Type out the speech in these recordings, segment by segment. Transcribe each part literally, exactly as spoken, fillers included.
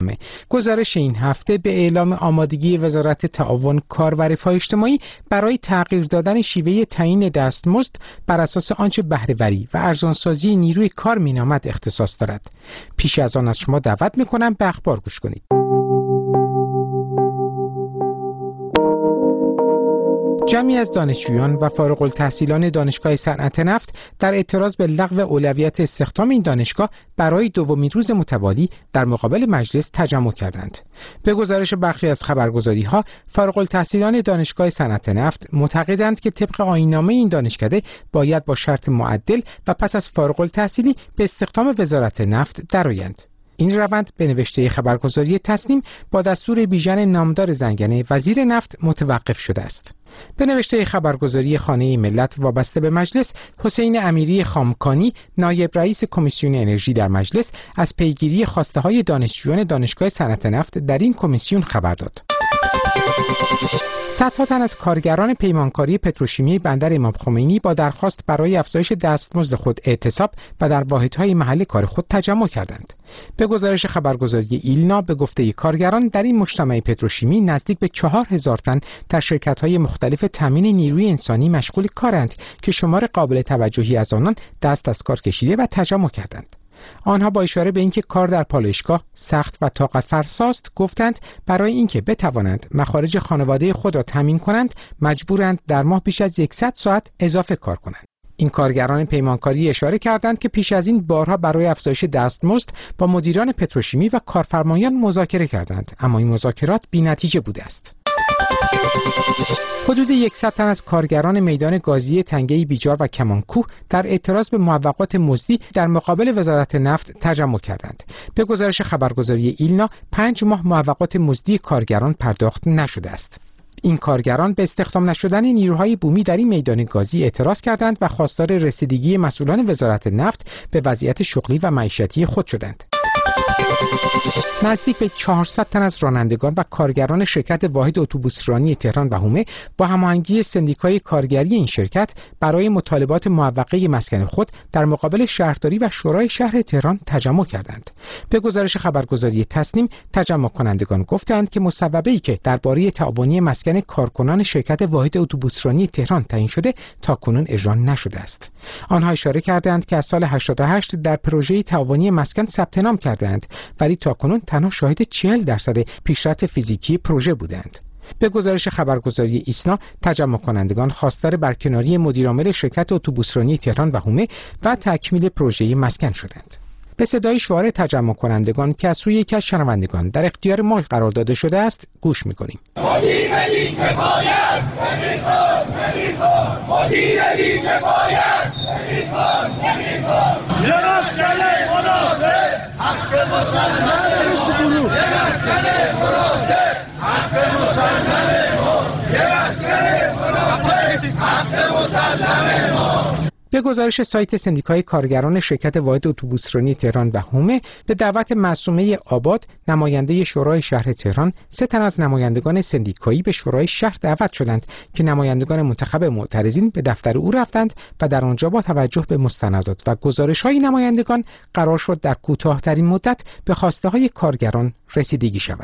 گزارش این هفته به اعلام آمادگی وزارت تعاون، کار و رفاه اجتماعی برای تغییر دادن شیوه تعیین دستمزد بر اساس آنچه بهره‌وری و ارزانسازی نیروی کار مینامد اختصاص دارد. پیش از آن از شما دعوت می‌کنم به اخبار گوش کنید. جمعی از دانشجویان و فارغ التحصیلان دانشگاه صنعت نفت در اعتراض به لغو اولویت استخدام این دانشگاه برای دومین روز متوالی در مقابل مجلس تجمع کردند. به گزارش برخی از خبرگزاری‌ها، فارغ التحصیلان دانشگاه صنعت نفت معتقدند که طبق آیین‌نامه این دانشکده باید با شرط معدل و پس از فارغ التحصیلی به استخدام وزارت نفت درآیند. این روند به نوشته خبرگزاری تصنیم با دستور بیژن نامدار زنگنه وزیر نفت متوقف شده است. به نوشته خبرگزاری خانه ملت وابسته به مجلس، حسین امیری خامکانی، نایب رئیس کمیسیون انرژی در مجلس، از پیگیری خواسته‌های دانشجویان دانشگاه صنعت نفت در این کمیسیون خبر داد. صدها تن از کارگران پیمانکاری پتروشیمی بندر امام خمینی با درخواست برای افزایش دستمزد خود اعتصاب و در واحدهای محل کار خود تجمع کردند. به گزارش خبرگزاری ایلنا، به گفته کارگران در این مجتمع پتروشیمی نزدیک به چهار هزار تن در شرکت‌های مختلف تامین نیروی انسانی مشغول کارند که شمار قابل توجهی از آنان دست از کار کشیده و تجمع کردند. آنها با اشاره به اینکه کار در پالایشگاه سخت و طاقت فرساست گفتند برای اینکه بتوانند مخارج خانواده خود را تامین کنند مجبورند در ماه بیش از صد ساعت اضافه کار کنند. این کارگران پیمانکاری اشاره کردند که پیش از این بارها برای افزایش دستمزد با مدیران پتروشیمی و کارفرمایان مذاکره کردند، اما این مذاکرات بی‌نتیجه بوده است. حدود صد تن از کارگران میدان گازی تنگه بیجار و کمانکوه در اعتراض به موقعات مزدی در مقابل وزارت نفت تجمع کردند. به گزارش خبرگزاری ایلنا، پنج ماه موقعات مزدی کارگران پرداخت نشده است. این کارگران به استخدام نشدن نیروهای بومی در این میدان گازی اعتراض کردند و خواستار رسیدگی مسئولان وزارت نفت به وضعیت شغلی و معیشتی خود شدند. نزدیک به چهارصد تن از رانندگان و کارگران شرکت واحد اتوبوسرانی تهران و حومه با هماهنگی سندیکای کارگری این شرکت برای مطالبات معوقه مسکن خود در مقابل شهرداری و شورای شهر تهران تجمع کردند. به گزارش خبرگزاری تصنیم، تجمع کنندگان گفتند که مصوبه‌ای که درباره تعاونی مسکن کارکنان شرکت واحد اتوبوسرانی تهران تعیین شده تاکنون اجرا نشده است. آنها اشاره کردند که از سال هشتاد و هشت در پروژه تعاونی مسکن ثبت نام کردند، ولی تاکنون تنها شاهد چهل درصد پیشرفت فیزیکی پروژه بودند. به گزارش خبرگزاری ایسنا، تجمع کنندگان خواستار برکناری مدیرعامل شرکت اتوبوسرانی تهران و حومه و تکمیل پروژه مسکن شدند. به صدای شعار تجمع کنندگان که از سوی یکی از شنوندگان در اختیار ما قرار داده شده است گوش می‌کنیم. مدیر علی کفایت، نمیخواد، نمیخواد، مدیر علی کفایت، نمیخواد، نمیخواد. یه مسکن مناسب، حق مسلمانه ما، یه مسکن مناسب، حق مسلمانه ما، یه مسکن مناسب، حق مسلمانه ما. به گزارش سایت سندیکای کارگران شرکت واحد اتوبوسرانی تهران و حومه، به دعوت معصومه آباد، نماینده شورای شهر تهران، سه تن از نمایندگان سندیکایی به شورای شهر دعوت شدند که نمایندگان منتخب معترضین به دفتر او رفتند و در آنجا با توجه به مستندات و گزارش‌های نمایندگان قرار شد در کوتاه‌ترین مدت به خواسته‌های کارگران رسیدگی شود.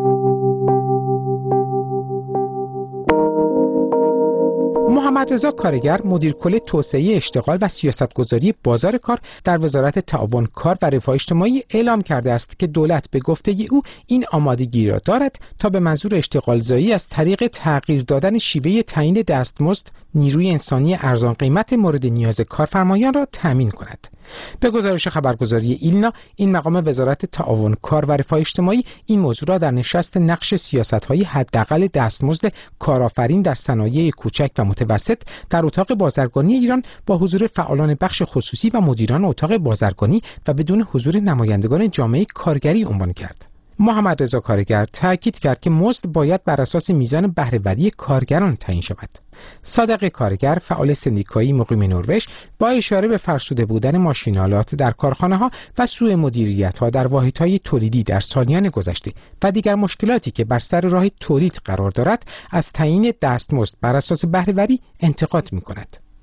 محمد رضا کارگر، مدیر کل توسعه اشتغال و سیاستگذاری بازار کار در وزارت تعاون، کار و رفاه اجتماعی اعلام کرده است که دولت به گفته او این آمادگی را دارد تا به منظور اشتغالزایی از طریق تغییر دادن شیوه تعیین دستمزد نیروی انسانی ارزان قیمت مورد نیاز کارفرمایان را تامین کند. به گزارش خبرگزاری ایلنا، این مقام وزارت تعاون، کار و رفاه اجتماعی این موضوع را در نشست نقش سیاست‌های حداقل دستمزد کارآفرین در صنایع کوچک و متوسط در اتاق بازرگانی ایران با حضور فعالان بخش خصوصی و مدیران اتاق بازرگانی و بدون حضور نمایندگان جامعه کارگری عنوان کرد. محمد رضا کارگر تاکید کرد که مزد باید بر اساس میزان بهره‌وری کارگران تعیین شود. صادق کارگر، فعال سندیکایی مقیم نروژ، با اشاره به فرسوده بودن ماشین‌آلات در کارخانه‌ها و سوء مدیریت‌ها در واحدهای تولیدی در سالیان گذشته و دیگر مشکلاتی که بر سر راه تولید قرار دارد، از تعیین دستمزد بر اساس بهره‌وری انتقاد می‌کند.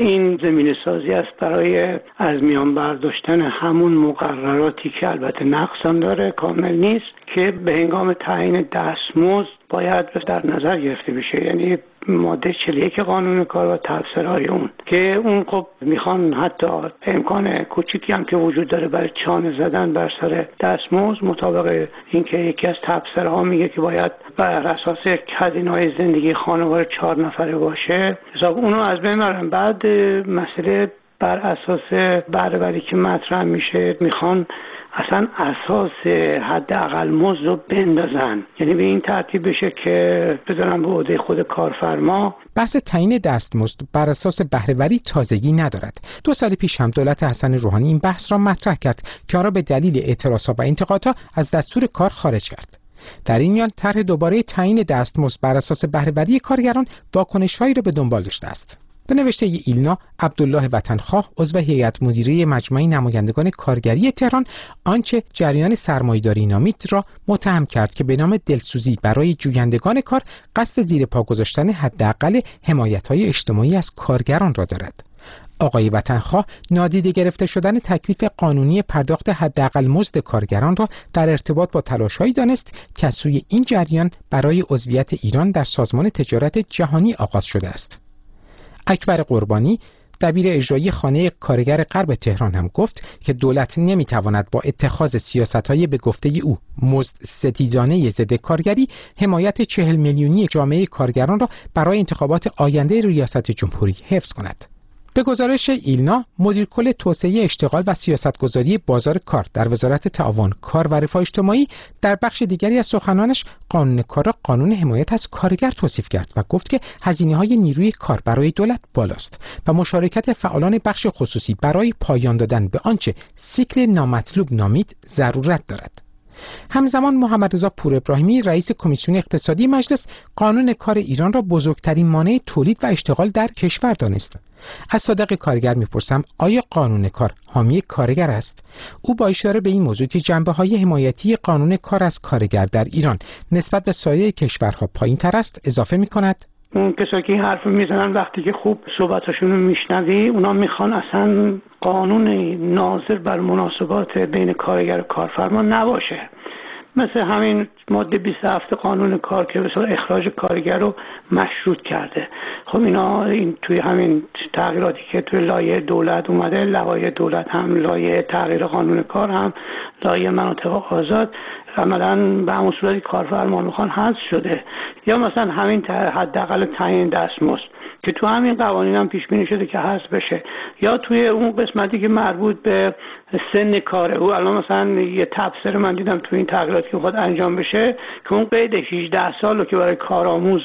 این زمینه سازی است برای از میان برداشتن همون مقرراتی که البته نقص هم داره، کامل نیست، که به هنگام تعیین دستمزد باید در نظر گرفته بشه. یعنی ماده چهل و یک قانون کار و تفسیرهای اون که اون خب میخوان حتی امکان کوچیکی هم که وجود داره برای چانه زدن بر سر دستمزد، مطابق اینکه یکی از تفسیرها میگه که باید بر اساس هزینه‌های زندگی خانواده چهار نفره باشه، حساب اونو از بین میبرن. بعد مسئله بر اساس بهره‌وری که مطرح میشه، میخوان اصلا اساس حداقل مزد رو بندازن، یعنی به این ترتیب بشه که بذارن به عهده خود کارفرما. بحث تعیین دستمزد بر اساس بهره‌وری تازگی ندارد. دو سال پیش هم دولت حسن روحانی این بحث را مطرح کرد که آن را به دلیل اعتراضها و انتقادها از دستور کار خارج کرد. در این میان طرح دوباره تعیین دستمزد بر اساس بهره‌وری کارگران واکنش‌هایی را به دنبال داشته است. به نوشته ایلنا، عبدالله وطنخواه، عضو هیئت مدیره مجمع نمایندگان کارگری تهران، آنچه جریان سرمایه‌داری نامید را متهم کرد که به نام دلسوزی برای جویندگان کار قصد زیر پا گذاشتن حداقل حمایت‌های اجتماعی از کارگران را دارد. آقای وطنخواه نادیده گرفته شدن تکلیف قانونی پرداخت حداقل مزد کارگران را در ارتباط با تلاش‌هایی دانست که از سوی این جریان برای عضویت ایران در سازمان تجارت جهانی آغاز شده است. اکبر قربانی، دبیر اجرایی خانه کارگر غرب تهران، هم گفت که دولت نمیتواند با اتخاذ سیاست‌های به گفته او مزد ستیزانه ضد کارگری حمایت چهل میلیونی جامعه کارگران را برای انتخابات آینده ریاست جمهوری حفظ کند. به گزارش ایلنا، مدیر کل توسعه اشتغال و سیاستگذاری بازار کار در وزارت تعاون کار و رفاه اجتماعی در بخش دیگری از سخنانش قانون کار را قانون حمایت از کارگر توصیف کرد و گفت که هزینه‌های نیروی کار برای دولت بالاست و مشارکت فعالان بخش خصوصی برای پایان دادن به آنچه سیکل نامطلوب نامید ضرورت دارد. همزمان محمد رضا پور ابراهیمی، رئیس کمیسیون اقتصادی مجلس، قانون کار ایران را بزرگترین مانع تولید و اشتغال در کشور دانست. از صادق کارگر میپرسم آیا قانون کار حامی کارگر است؟ او با اشاره به این موضوع که جنبه‌های حمایتی قانون کار از کارگر در ایران نسبت به سایر کشورها پایین‌تر است اضافه می‌کند: اون کسایی که این حرف میزنن وقتی که خوب صحبتاشون رو میشنوی، اونا میخوان اصلا قانون ناظر بر مناسبات بین کارگر و کارفرما نباشه، مثل همین ماده بیست و هفت قانون کار که به اخراج کارگر رو مشروط کرده. خب اینا این توی همین تغییراتی که توی لایحه دولت اومده، لایحه دولت هم لایحه تغییر قانون کار هم لایحه مناطق آزاد، عملاً به همون صورتی کارفرما میخوان حذف شده. یا مثلا همین حداقل تعیین دستمزد که تو همین قوانین هم پیش بینی شده که حذف بشه، یا توی اون قسمتی که مربوط به سن کاره، او الان مثلا یه تفسیر من دیدم تو این تغییراتی که خود انجام بشه که اون قید هجده سالو که برای کارآموز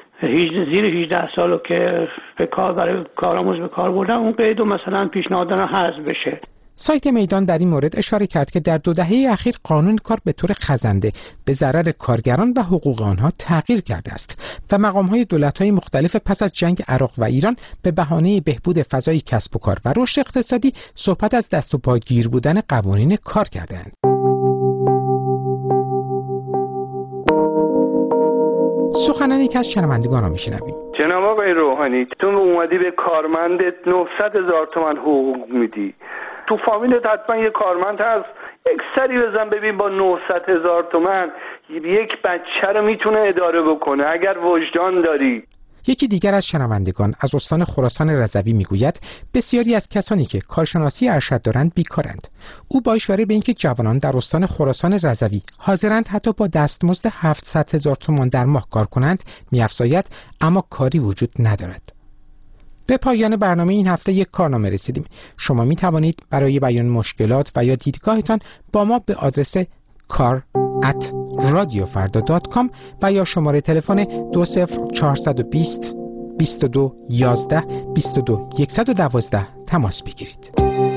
زیر هجده سالو که به کار برای کارآموز به کار بردن، اون قیدو مثلا پیشنهاد دادن حذف بشه. سایت میدان در این مورد اشاره کرد که در دو دهه اخیر قانون کار به طور خزنده به ضرر کارگران و حقوق آنها تغییر کرده است و مقام‌های دولت‌های مختلف پس از جنگ عراق و ایران به بهانه بهبود فضای کسب و کار و رشد اقتصادی صحبت از دست و پا گیر بودن قوانین کار کردند. سخنانی که از شنوندگان را میشنویم. جناب آقای روحانی، تو اومدی به کارمندت نهصد هزار تومان حقوق میدی، تو فامیلت حتما یه کارمند هست، یک سری بزن ببین با نهصد هزار تومان یک بچه رو میتونه اداره بکنه اگر وجدان داری. یکی دیگر از شنوندگان از استان خراسان رضوی میگوید بسیاری از کسانی که کارشناسی ارشد دارند بیکارند. او با اشاره به اینکه جوانان در استان خراسان رضوی حاضرند حتی با دستمزد هفتصد هزار تومان در ماه کار کنند می‌افزاید اما کاری وجود ندارد. به پایان برنامه این هفته یک کارنامه رسیدیم. شما می توانید برای بیان مشکلات و یا دیدگاهتان با ما به آدرس کار ات رادیو فردا دات کام و یا شماره تلفن دو صفر چهارصد و بیست بیست و دو یازده بیست و دو صد و دوازده تماس بگیرید.